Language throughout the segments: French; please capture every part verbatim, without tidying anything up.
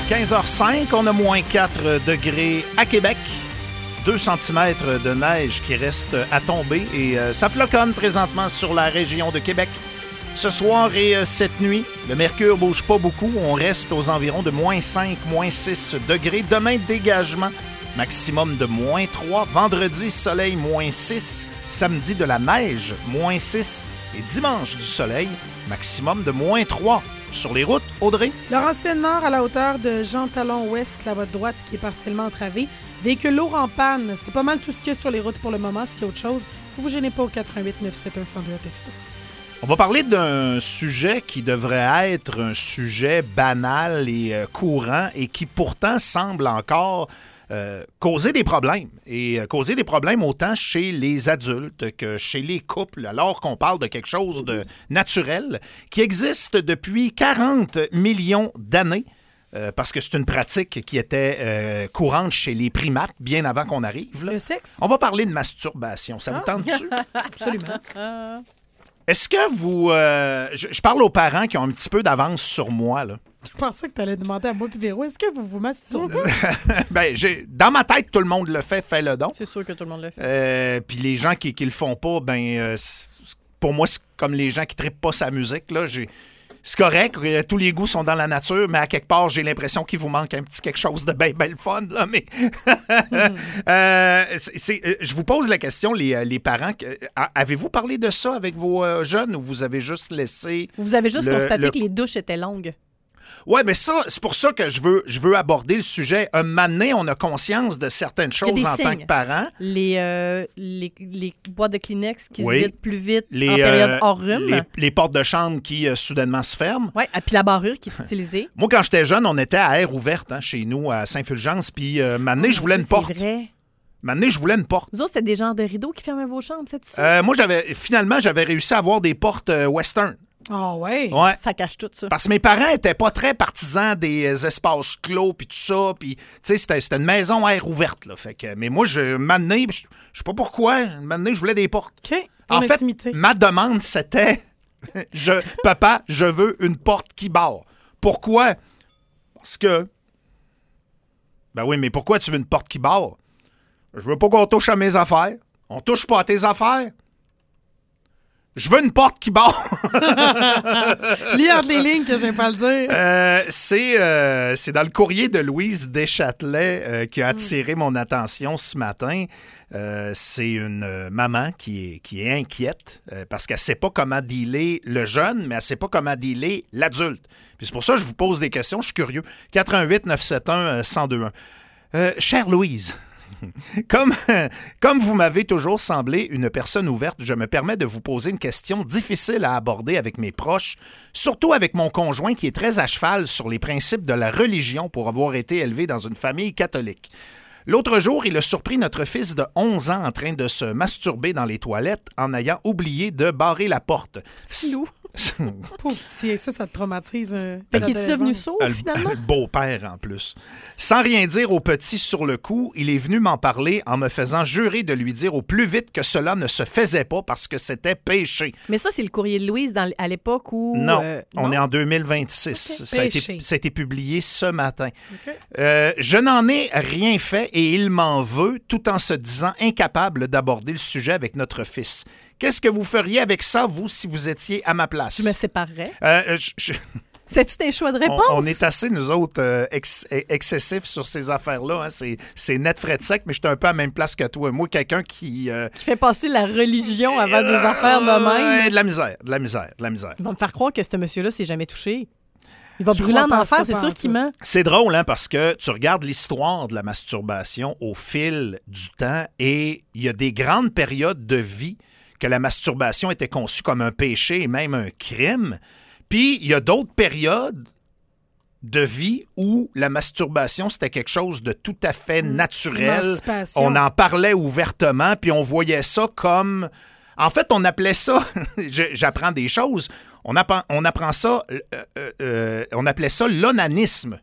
quinze heures cinq, on a moins quatre degrés à Québec. deux centimètres de neige qui reste à tomber et euh, ça floconne présentement sur la région de Québec. Ce soir et euh, cette nuit, le mercure ne bouge pas beaucoup. On reste aux environs de moins cinq, moins six degrés. Demain, dégagement, maximum de moins trois. Vendredi, soleil, moins six. Samedi, de la neige, moins six. Et dimanche, du soleil, maximum de moins trois. Sur les routes, Audrey? Laurentienne-Nord à la hauteur de Jean-Talon-Ouest, la voie de droite qui est partiellement entravée. Véhicule lourd en panne. C'est pas mal tout ce qu'il y a sur les routes pour le moment. S'il y a autre chose, vous vous gênez pas au quatre un huit neuf sept un zéro deux texto. On va parler d'un sujet qui devrait être un sujet banal et euh, courant et qui pourtant semble encore euh, causer des problèmes. Et euh, causer des problèmes autant chez les adultes que chez les couples, alors qu'on parle de quelque chose de naturel qui existe depuis quarante millions d'années. Euh, parce que c'est une pratique qui était euh, courante chez les primates bien avant qu'on arrive. Là. Le sexe? On va parler de masturbation. Ça vous Ah. tente-tu? Absolument. Est-ce que vous... Euh, je, je parle aux parents qui ont un petit peu d'avance sur moi, là. Je pensais que tu allais demander à moi et Véro, est-ce que vous vous masturbez? ben, j'ai, dans ma tête, tout le monde le fait, fais-le donc. C'est sûr que tout le monde le fait. Euh, Puis les gens qui, qui le font pas, ben, euh, c'est- pour moi, c'est comme les gens qui trippent pas sa musique, là. J'ai... C'est correct, euh, tous les goûts sont dans la nature, mais à quelque part, j'ai l'impression qu'il vous manque un petit quelque chose de bien, bien le fun, là, mais... Euh, c'est, c'est, euh, je vous pose la question, les, euh, les parents, que- euh, avez-vous parlé de ça avec vos euh, jeunes ou vous avez juste laissé... Vous avez juste Le- constaté le- que les douches étaient longues. Ouais, mais ça, c'est pour ça que je veux, je veux aborder le sujet. Un moment donné, on a conscience de certaines Il y a des choses en tant signes. que parents. Les, euh, les, les boîtes de Kleenex qui Oui. se vident plus vite Les, en période euh, hors rhume. les, les portes de chambre qui euh, soudainement se ferment. Oui, et puis la barrure qui est utilisée. Moi, quand j'étais jeune, on était à air ouverte hein, chez nous, à Saint-Fulgence. Puis, euh, un moment donné, je voulais une C'est porte. vrai. Un moment donné, je voulais une porte. Vous autres, c'était des genres de rideaux qui fermaient vos chambres, c'est ça? Euh, moi, j'avais finalement, j'avais réussi à avoir des portes euh, western. Ah ouais? Ouais. Ça cache tout ça. Parce que mes parents étaient pas très partisans des euh, espaces clos puis tout ça. Puis, tu sais, c'était, c'était une maison à air ouverte. Là. Fait que, mais moi, je, un moment donné, je je sais pas pourquoi, un moment donné, je voulais des portes. OK. Ton En fait, intimité. ma demande, c'était je, papa, je veux une porte qui barre. Pourquoi? Parce que. Ben oui, mais pourquoi tu veux une porte qui barre? Je veux pas qu'on touche à mes affaires. On touche pas à tes affaires. Je veux une porte qui barre. Lis entre les lignes que je vais pas le dire. Euh, c'est, euh, c'est dans le courrier de Louise Deschâtelet euh, qui a attiré mon attention ce matin. Euh, c'est une euh, maman qui est, qui est inquiète euh, parce qu'elle ne sait pas comment dealer le jeune, mais elle ne sait pas comment dealer l'adulte. Puis c'est pour ça que je vous pose des questions, je suis curieux. quatre un huit neuf sept un zéro deux un. Euh, chère Louise, Comme, comme vous m'avez toujours semblé une personne ouverte, je me permets de vous poser une question difficile à aborder avec mes proches, surtout avec mon conjoint qui est très à cheval sur les principes de la religion pour avoir été élevé dans une famille catholique. L'autre jour, il a surpris notre fils de onze ans en train de se masturber dans les toilettes en ayant oublié de barrer la porte. Filou. Pauvre petit, ça, ça te traumatise. Euh, Fait qu'il est l'adolescence. devenu sourd, Le- finalement? Le beau-père, en plus. Sans rien dire au petit sur le coup, il est venu m'en parler en me faisant jurer de lui dire au plus vite que cela ne se faisait pas parce que c'était péché. Mais ça, c'est le courrier de Louise dans, à l'époque où... Non, euh, on non? est en deux mille vingt-six. Ok. Ça, a été, Péché. ça a été publié ce matin. OK. Euh, je n'en ai rien fait et il m'en veut tout en se disant incapable d'aborder le sujet avec notre fils. Qu'est-ce que vous feriez avec ça, vous, si vous étiez à ma place? Je me séparerais. Euh, je- je- C'est-tu tes choix de on, réponse? on est assez, nous autres, euh, ex- excessifs sur ces affaires-là. hein. C'est, c'est net frais de sec, mais je suis un peu à la même place que toi. Moi, quelqu'un qui... euh, Qui fait passer la religion avant des affaires de même. Ouais, de la misère, de la misère, de la misère. Il va me faire croire que ce monsieur-là s'est jamais touché. Il va Je brûler en crois pas à enfer, ça, c'est pas sûr en qu'il tout. ment. C'est drôle, hein, parce que tu regardes l'histoire de la masturbation au fil du temps et il y a des grandes périodes de vie que la masturbation était conçue comme un péché et même un crime. Puis il y a d'autres périodes de vie où la masturbation, c'était quelque chose de tout à fait naturel. Émancipation. On en parlait ouvertement, puis on voyait ça comme... En fait, on appelait ça... je- J'apprends des choses. On apprend, on apprend ça... euh, euh, euh, on appelait ça l'onanisme.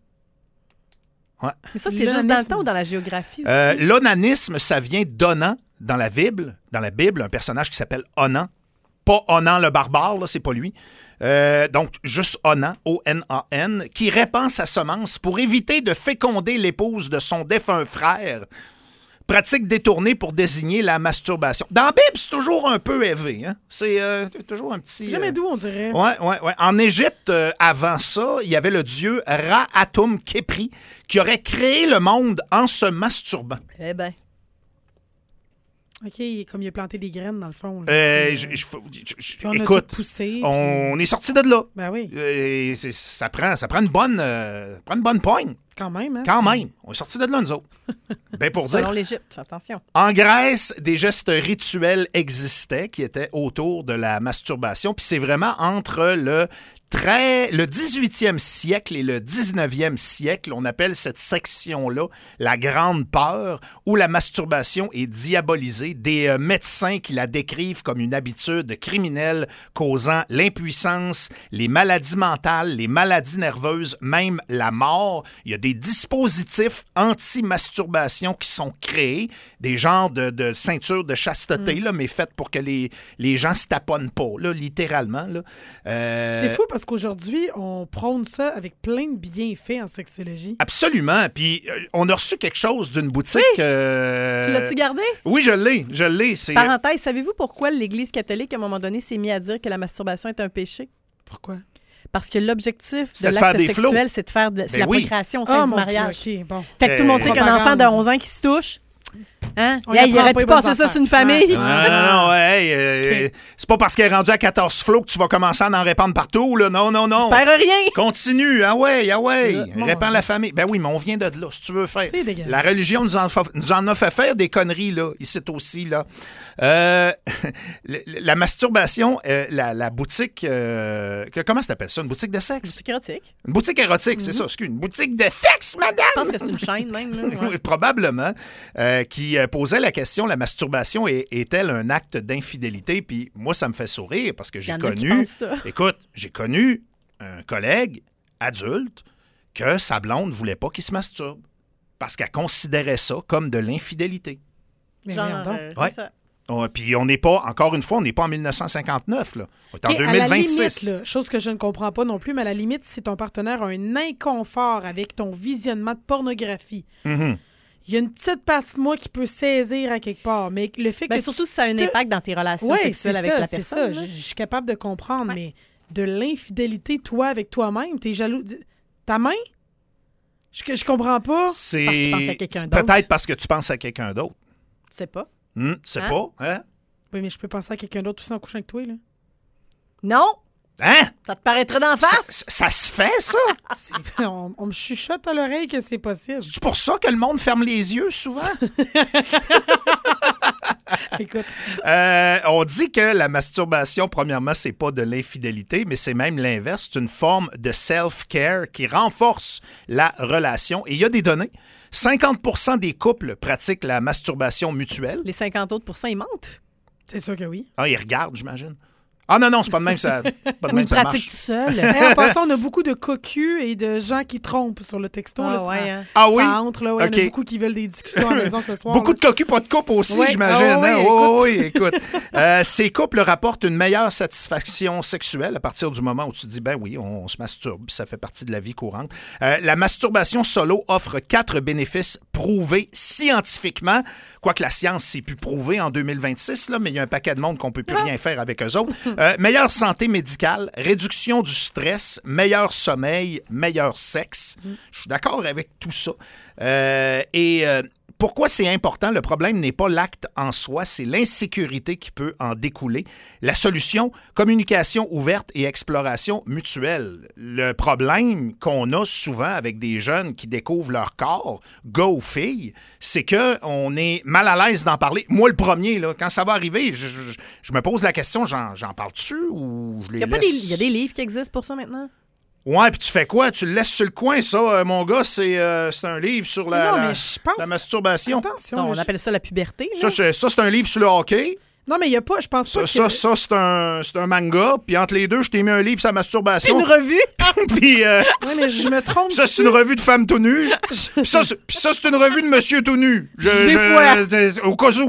Ouais. Mais ça, c'est juste dans le L'onanisme. temps ou dans la géographie aussi? Euh, l'onanisme, ça vient d'Onan dans la Bible. Dans la Bible, un personnage qui s'appelle Onan. pas Onan le barbare, là, c'est pas lui. Euh, donc, juste Onan, O N A N, qui répand sa semence pour éviter de féconder l'épouse de son défunt frère. Pratique détournée pour désigner la masturbation. Dans la Bible, c'est toujours un peu élevé. Hein? C'est euh, toujours un petit... C'est jamais euh... doux, on dirait. Oui, oui, oui. En Égypte, euh, avant ça, il y avait le dieu Ra-Atum Khepri qui aurait créé le monde en se masturbant. Eh bien. OK, comme il a planté des graines, dans le fond. Là, Euh, c'est, je- euh, je- je- je- puis on a écoute, tout poussé. on est sorti de là. Puis... Ben oui, Euh, c'est- ça, prend, ça prend une bonne, euh, prend une bonne poigne. quand même. Hein, Quand c'est- même. On est sorti de là, nous autres. Ben pour dire. Selon l'Égypte, attention. En Grèce, des gestes rituels existaient qui étaient autour de la masturbation. Puis c'est vraiment entre le, très, le dix-huitième siècle et le dix-neuvième siècle, on appelle cette section-là la Grande Peur, où la masturbation est diabolisée. Des euh, médecins qui la décrivent comme une habitude criminelle causant l'impuissance, les maladies mentales, les maladies nerveuses, même la mort. Il y a des dispositifs anti-masturbation qui sont créés, des genres de, de ceintures de chasteté, Mm. là, mais faites pour que les, les gens se taponnent pas, là, littéralement. Là. Euh, C'est fou parce qu'aujourd'hui, on prône ça avec plein de bienfaits en sexologie. Absolument. Puis, euh, on a reçu quelque chose d'une boutique. Oui. euh, Tu l'as-tu gardé? Oui, je l'ai. Je l'ai. C'est... Parenthèse, savez-vous pourquoi l'Église catholique, à un moment donné, s'est mis à dire que la masturbation est un péché? Pourquoi? Parce que l'objectif C'était de de faire l'acte des flots. sexuel, c'est de faire de, c'est Ben la oui. procréation au Ah, sein du mon mariage. Dieu, OK, bon. Fait que tout le monde sait qu'un Propagande. enfant de onze ans qui se touche, hein? On Hey, y il apprend aurait pas pu les bonnes passer ça affaires. sur une famille. Non, non, non, ouais, euh, OK. c'est pas parce qu'elle est rendue à quatorze flots que tu vas commencer à en répandre partout, là. Non, non, non. Faire rien. Continue, ah ouais, ah ouais. Euh, mon Répands Dieu. la famille. Ben oui, mais on vient de là, si tu veux faire. C'est dégueulasse. La religion nous en, fa- nous en a fait faire des conneries, là, ici aussi, là. Euh, le- la masturbation, euh, la, la boutique, euh, que- comment ça s'appelle ça? Une boutique de sexe? C'est érotique. Une boutique érotique, c'est ça, excuse. Une boutique de sexe, madame! Je pense que c'est une chaîne même. Là. Ouais. Oui, probablement, euh, qui euh, posait la question, la masturbation est- est-elle un acte d'infidélité? Puis moi, ça me fait sourire parce que Il y j'ai en a qui connu, pensent ça. écoute, j'ai connu un collègue adulte que sa blonde ne voulait pas qu'il se masturbe parce qu'elle considérait ça comme de l'infidélité. Mais Genre, voyons donc. euh, Ouais. c'est ça. Oh, puis on n'est pas, encore une fois, on n'est pas en mille neuf cent cinquante-neuf, là. On est en OK, deux à mille la vingt-six. limite, là, chose que je ne comprends pas non plus, mais à la limite, si ton partenaire a un inconfort avec ton visionnement de pornographie, Mhm. il y a une petite partie de moi qui peut saisir à quelque part. Mais le fait Ben, que surtout tu si ça a un te- impact dans tes relations Ouais, sexuelles c'est avec ça, la c'est personne. ça. là. Je je suis capable de comprendre, Ouais. mais de l'infidélité, toi, avec toi-même, t'es jaloux. Ta main? Je, je comprends pas. C'est Parce que tu penses à quelqu'un c'est d'autre. peut-être parce que tu penses à quelqu'un d'autre. Tu sais pas. Hmm, c'est Hein? pas, hein? Oui, mais je peux penser à quelqu'un d'autre aussi en couchant avec toi, là. Non! Hein? Ça te paraîtrait d'en Ça, face? ça se fait, ça? C'est- on, on me chuchote à l'oreille que c'est possible. C'est pour ça que le monde ferme les yeux souvent? Écoute, Euh, on dit que la masturbation, premièrement, c'est pas de l'infidélité, mais c'est même l'inverse. C'est une forme de self-care qui renforce la relation. Et il y a des données. cinquante pour cent des couples pratiquent la masturbation mutuelle. Les cinquante autres pourcents, ils mentent. c'est sûr que oui. Ah, ils regardent, j'imagine. Ah non, non, c'est pas de même ça, pas de Ou même ils ça pratiquent marche. tout seul. Hey, en passant, on a beaucoup de cocus et de gens qui trompent sur le texto. Ah là, ça, ouais, hein. Ah oui? ça entre, là. Ouais, Il y en OK. a beaucoup qui veulent des discussions à la maison ce soir. Beaucoup là. de cocus, pas de couple aussi, Ouais. j'imagine. Ah oui, hein? écoute. Oui, oui, écoute. Euh, ces couples rapportent une meilleure satisfaction sexuelle à partir du moment où tu dis, ben oui, on, on se masturbe, ça fait partie de la vie courante. Euh, la masturbation solo offre quatre bénéfices prouvés scientifiquement, quoique la science s'est pu prouver en deux mille vingt-six, là, mais il y a un paquet de monde qu'on peut plus rien faire avec eux autres. Euh, meilleure santé médicale, réduction du stress, meilleur sommeil, meilleur sexe. Je suis d'accord avec tout ça. Euh, et euh, pourquoi c'est important? Le problème n'est pas l'acte en soi, c'est l'insécurité qui peut en découler. La solution, communication ouverte et exploration mutuelle. Le problème qu'on a souvent avec des jeunes qui découvrent leur corps, gars ou filles, c'est qu'on est mal à l'aise d'en parler. Moi, le premier, là, quand ça va arriver, je, je- je me pose la question, j'en, j'en parle-tu ou je les Il y, a pas laisse? des, il y a des livres qui existent pour ça maintenant? Ouais, puis tu fais quoi? Tu le laisses sur le coin, ça, euh, mon gars, c'est, euh, c'est un livre sur la, Non, la- mais je pense. la masturbation. Attention. Non, là, on je- appelle ça la puberté. Ça, là. c'est, ça, c'est un livre sur le hockey. Non, mais il y a pas. Je pense Ça, pas ça, que. ça, c'est, un, c'est un manga. Puis entre les deux, je t'ai mis un livre sur la masturbation. Une revue? Puis euh, Oui, mais je me trompe. ça, c'est une revue de femmes tout nues. Puis ça, c'est, puis ça, c'est une revue de monsieur tout nu. Je, Des je- fois. euh, au cas où.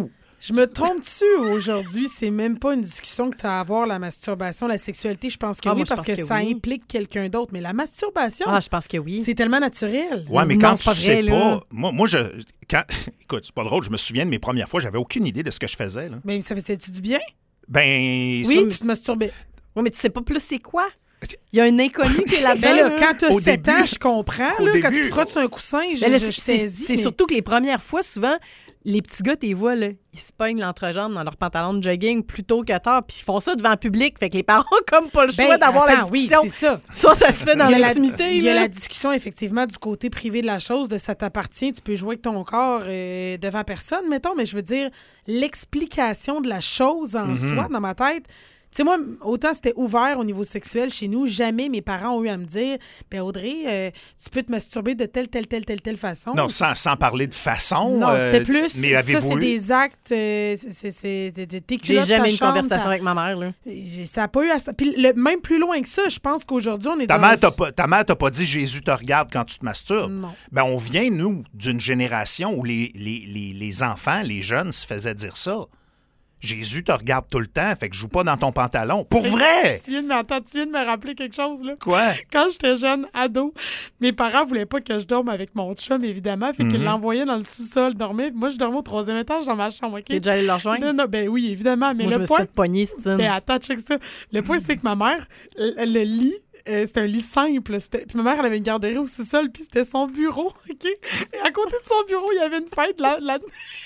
Je me trompe-tu aujourd'hui? C'est même pas une discussion que tu as à avoir, la masturbation, la sexualité. Je pense que Ah, oui, moi, je parce pense que, que ça oui. implique quelqu'un d'autre. Mais la masturbation, Ah, je pense que oui. c'est tellement naturel. Ouais, mais Non, quand c'est tu pas sais vrai, là. pas... Moi, moi je... Quand, écoute, c'est pas drôle, je me souviens de mes premières fois, j'avais aucune idée de ce que je faisais. Là. Mais ça faisait-tu du bien? Ben, Oui, ça, tu te masturbais. Oui, mais tu sais pas plus c'est quoi? Il y a un inconnu qui est là-dedans. Ben là, là. quand tu as Au sept début- ans, je comprends. au Là, quand tu début- te frottes sur un coussin, je, Ben là, je c'est- c'est saisis. c'est mais- surtout que les premières fois, souvent, les petits gars, t'es vois, là, ils se pognent l'entrejambe dans leur pantalon de jogging plus tôt que tard, puis ils font ça devant le public. Fait que les parents ont comme pas le choix Ben, d'avoir la attends, oui, discussion. c'est ça. Soit ça se fait dans Il y a la- l'intimité. Il y a là. la discussion, effectivement, du côté privé de la chose, de ça t'appartient, tu peux jouer avec ton corps euh, devant personne, mettons, mais je veux dire, l'explication de la chose en soi, dans ma tête. Tu sais, moi, autant c'était ouvert au niveau sexuel chez nous, jamais mes parents ont eu à me dire « Ben Audrey, euh, tu peux te masturber de telle, telle, telle, telle, telle façon. » non, sans, sans parler de façon. Non, euh, c'était plus. Mais ça, avez-vous c'est eu... des actes. euh, c'est- c'est c'est- de- de- tes J'ai culottes, jamais ta eu une chambre, conversation ta- avec ma mère. Là. J'ai- Ça n'a pas eu à ça. Puis le, même plus loin que ça, je pense qu'aujourd'hui, on est Ta dans... mère t'a pas, ta mère t'a pas dit « Jésus te regarde quand tu te masturbes Non. ». Ben, on vient, nous, d'une génération où les, les, les, les enfants, les jeunes se faisaient dire ça. Jésus te regarde tout le temps, fait que joue pas dans ton pantalon. Pour vrai! Tu viens, de, attends, tu viens de me rappeler quelque chose, là. Quoi? Quand j'étais jeune, ado, mes parents voulaient pas que je dorme avec mon chum, évidemment, fait qu'ils l'envoyaient dans le sous-sol dormir. Moi, je dormais au troisième étage dans ma chambre, OK? T'es déjà allé le rejoindre? Non, non, ben oui, évidemment, mais Moi, je le me suis point... fait pogner, Stine. Ben attends, check ça. Le point, c'est que ma mère, le, le lit... euh, c'était un lit simple. C'était... Puis ma mère, elle avait une garderie au sous-sol, puis c'était son bureau, OK? Et à côté de son bureau, il y avait une fête, là... là...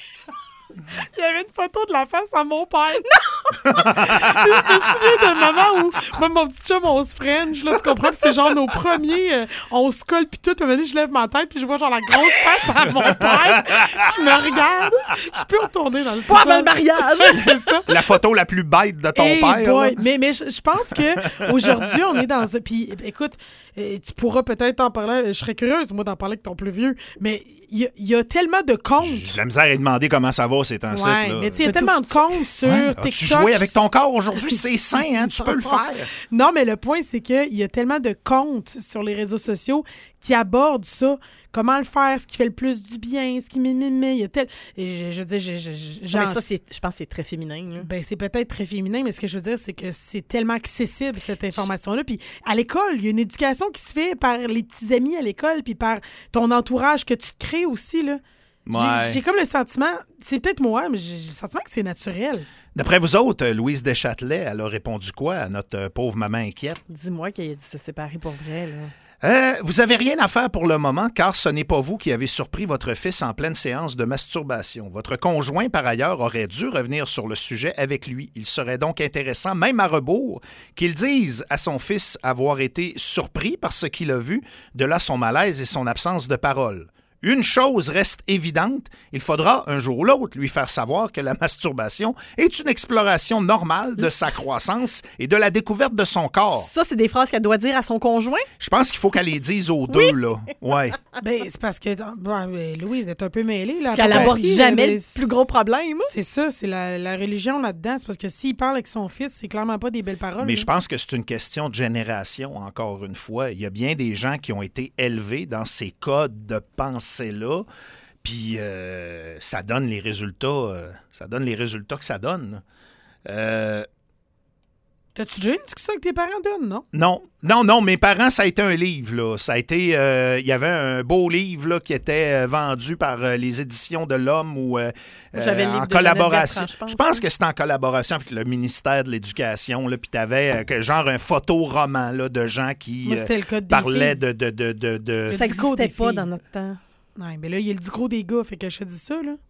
Il y avait une photo de la face à mon père. Non! Puis je me souviens d'un moment où moi, mon petit chum, on se fringe, là, tu comprends? Puis c'est genre nos premiers, euh, on se colle, puis tout. Puis à un moment donné, je lève ma tête, puis je vois genre la grosse face à mon père qui me regarde. Je peux retourner dans le Pas sous-sol. avant le mariage! C'est ça. La photo la plus bête de ton Hey père. boy. là. Mais, mais je, je pense qu'aujourd'hui, on est dans un... Puis écoute, euh, tu pourras peut-être en parler. Je serais curieuse, moi, d'en parler avec ton plus vieux. Mais il y, a- il y a tellement de comptes. J'ai de la misère à demander comment ça va, c'est un site. Ouais, là. mais tu sais, il y a tellement de comptes sur Ouais. TikTok. As-tu joué avec ton corps aujourd'hui? C'est sain, hein? Tu peux le faire. Non, mais le point, c'est qu'il y a tellement de comptes sur les réseaux sociaux qui abordent ça. Comment le faire, ce qui fait le plus du bien, ce qui mimime. Il y a tel... Et je, je dis, je, je, je- Mais j'en- ça, c'est, je pense que c'est très féminin. Là. Ben, c'est peut-être très féminin, mais ce que je veux dire, c'est que c'est tellement accessible, cette information-là. Puis à l'école, il y a une éducation qui se fait par les petits amis à l'école, puis par ton entourage que tu te crées aussi, là. J'ai- Ouais. J'ai comme le sentiment, c'est peut-être moi, mais j'ai j'ai le sentiment que c'est naturel. D'après vous autres, euh, Louise Deschâtelet, elle a répondu quoi à notre euh, pauvre maman inquiète? Dis-moi qu'il a dit se séparer pour vrai. Là. Euh, vous avez rien à faire pour le moment, car ce n'est pas vous qui avez surpris votre fils en pleine séance de masturbation. Votre conjoint, par ailleurs, aurait dû revenir sur le sujet avec lui. Il serait donc intéressant, même à rebours, qu'il dise à son fils avoir été surpris par ce qu'il a vu, de là son malaise et son absence de parole. Une chose reste évidente, il faudra un jour ou l'autre lui faire savoir que la masturbation est une exploration normale de sa croissance et de la découverte de son corps. Ça, c'est des phrases qu'elle doit dire à son conjoint. Je pense qu'il faut qu'elle les dise aux deux, là. Ouais. Ben, c'est parce que bon, ben, Louise est un peu mêlée. Là, Parce qu'elle à peu aborde près, jamais mais le c'est- plus gros problème. C'est ça, c'est la, la religion là-dedans. C'est parce que s'il parle avec son fils, c'est clairement pas des belles paroles. Mais là. je pense que c'est une question de génération, encore une fois. Il y a bien des gens qui ont été élevés dans ces codes de pensée-là, puis euh, ça donne les résultats, euh, ça donne les résultats que ça donne. là. Euh, T'as-tu déjà eu une discussion avec tes parents, Don, non? non, non, non, mes parents, ça a été un livre, là. Ça a été, euh, il y avait un beau livre, là, qui était euh, vendu par euh, les éditions de l'Homme ou euh, J'avais le euh, livre en de Jeannette collaboration. Bertrand, je pense, je pense hein. que c'était en collaboration avec le ministère de l'Éducation, là, puis t'avais euh, genre un photo-roman, là, de gens qui Moi, euh, c'était le code des parlaient filles. de, de, de, de, de- Le Ça discours n'existait des pas filles. dans notre temps. Ouais, mais là, il y a le discours des gars, fait que je te dis ça, là.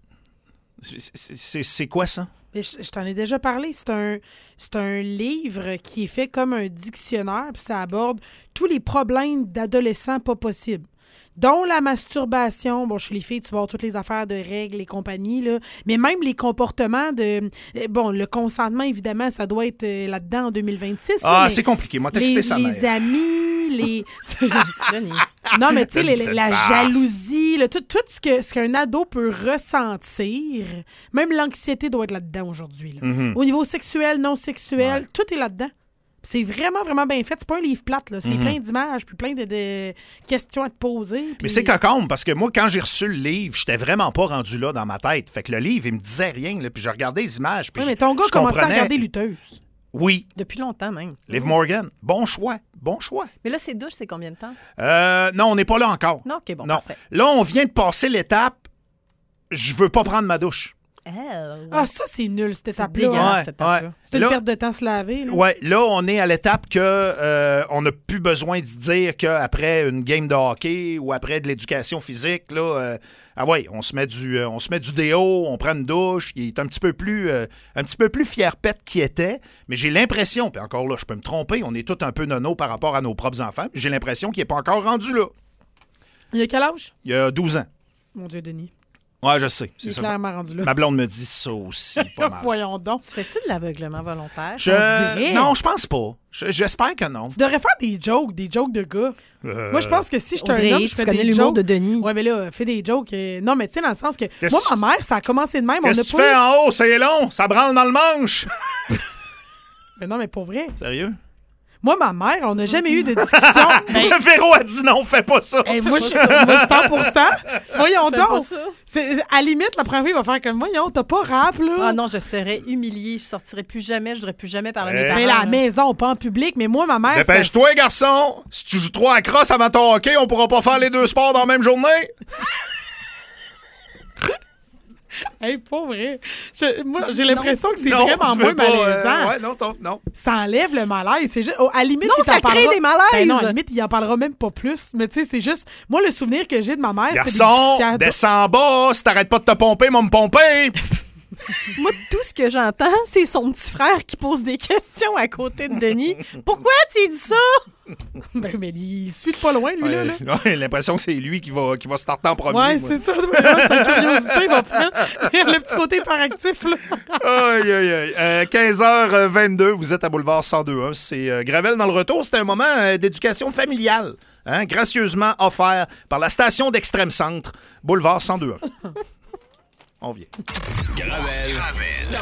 C'est- C'est c'est quoi ça? Mais je, je t'en ai déjà parlé. C'est un, c'est un livre qui est fait comme un dictionnaire, puis ça aborde tous les problèmes d'adolescents pas possibles. Dont la masturbation. Bon, chez les filles, tu vas voir toutes les affaires de règles et compagnie, là. Mais même les comportements de... euh, Bon, le consentement, évidemment, ça doit être euh, là-dedans en deux mille vingt-six. là, Ah, mais c'est compliqué. Moi, texté les, sa les mère. amis, les... Denis. Non, mais tu sais, les- Une la farce. jalousie, là, tout, tout ce que ce qu'un ado peut ressentir, même l'anxiété doit être là-dedans aujourd'hui. là. Mhm. Au niveau sexuel, non sexuel, Ouais. tout est là-dedans. C'est vraiment, vraiment bien fait. C'est pas un livre plate, là. C'est Mm-hmm. plein d'images, puis plein de, de questions à te poser. Puis... Mais c'est cocombe, parce que moi, quand j'ai reçu le livre, j'étais vraiment pas rendu là dans ma tête. Fait que le livre, il me disait rien, là, puis je regardais les images, puis Oui, je- mais ton gars je commençait à comprenais. regarder Lutteuse. Oui, Depuis longtemps, même. Liv Morgan. Bon choix, bon choix. Mais là, c'est douche, c'est combien de temps? Euh, non, on n'est pas là encore. Non, OK, bon, non. parfait. Là, on vient de passer l'étape, je veux pas prendre ma douche. Elle. Ah, ça, c'est nul, cette c'est étape-là. dégueulasse, Ouais, cette étape-là. ouais. C'est une Là- perte de temps se laver. Là. Ouais, là, on est à l'étape que euh, on n'a plus besoin de dire qu'après une game de hockey ou après de l'éducation physique, là, euh, ah ouais, on se met du, euh, on se met du déo, on prend une douche. Il est un petit peu plus, euh, un petit peu plus fier-pète qu'il était, mais j'ai l'impression, puis encore là, je peux me tromper, on est tous un peu nono par rapport à nos propres enfants, mais j'ai l'impression qu'il n'est pas encore rendu là. Il y a quel âge? Il y a douze ans. Mon Dieu, Denis. Ouais, je sais. Il est C'est ça. clairement rendu là. Ma blonde me dit ça aussi, pas mal. Voyons donc. Tu fais-tu de l'aveuglement volontaire? Je... On dirait. Non, je pense pas. Je- J'espère que non. Tu devrais faire des jokes, des jokes de gars. Euh, Moi, je pense que si j'étais Audrey, un homme, je tu ferais connais des l'humour jokes. de Denis. Ouais, mais là, fais des jokes. euh, Non, mais tu sais, dans le sens que Qu'est-ce moi, que ma mère, ça a commencé de même. On Qu'est-ce a que tu pas fais eu- en haut? C'est long. Ça branle dans le manche. Mais non, mais pour vrai. Sérieux? Moi, ma mère, on n'a jamais eu de discussion. Ben, Véro a dit non, fais pas ça. hey, moi, je suis moi, cent pour cent. Voyons Fais pas donc. ça. C'est- À la limite, la première fois, il va faire comme moi. Voyons, t'as pas rap, là. Ah non, je serais humiliée. Je sortirais plus jamais. Je voudrais plus jamais parler à mes Eh. parents. Mais là, à la là. maison, pas en public. Mais moi, ma mère. Dépêche-toi, ça- garçon. Si tu joues trop à crosse avant ton hockey, on pourra pas faire les deux sports dans la même journée. Hey, pas vrai. Je- moi, j'ai l'impression que c'est Non, vraiment tu veux moins pas, euh, malaisant. ouais, non, ton- non. Ça enlève le malaise. C'est juste, oh, à la limite, Non, il t'en ça crée parlera- des malaises. Ben non, à la limite, il en parlera même pas plus. Mais tu sais, c'est juste. Moi, le souvenir que j'ai de ma mère, c'était des Garçon, discussions- descends bas. Si t'arrêtes pas de te pomper, moi me pomper. Moi, tout ce que j'entends, c'est son petit frère qui pose des questions à côté de Denis. Pourquoi tu dis ça? Ben, mais il suit de pas loin, lui, là. là. Ouais, ouais, l'impression que c'est lui qui va, qui va starter en premier. Ouais, moi. c'est ça. Vraiment, sa curiosité va prendre le petit côté hyperactif, là. Aïe, aïe, aïe. Euh, quinze heures vingt-deux, vous êtes à Boulevard cent deux un. C'est euh, Gravel dans le retour. C'est un moment euh, d'éducation familiale, hein, gracieusement offert par la station d'Extrême Centre, Boulevard cent deux un. On vient. Gravel.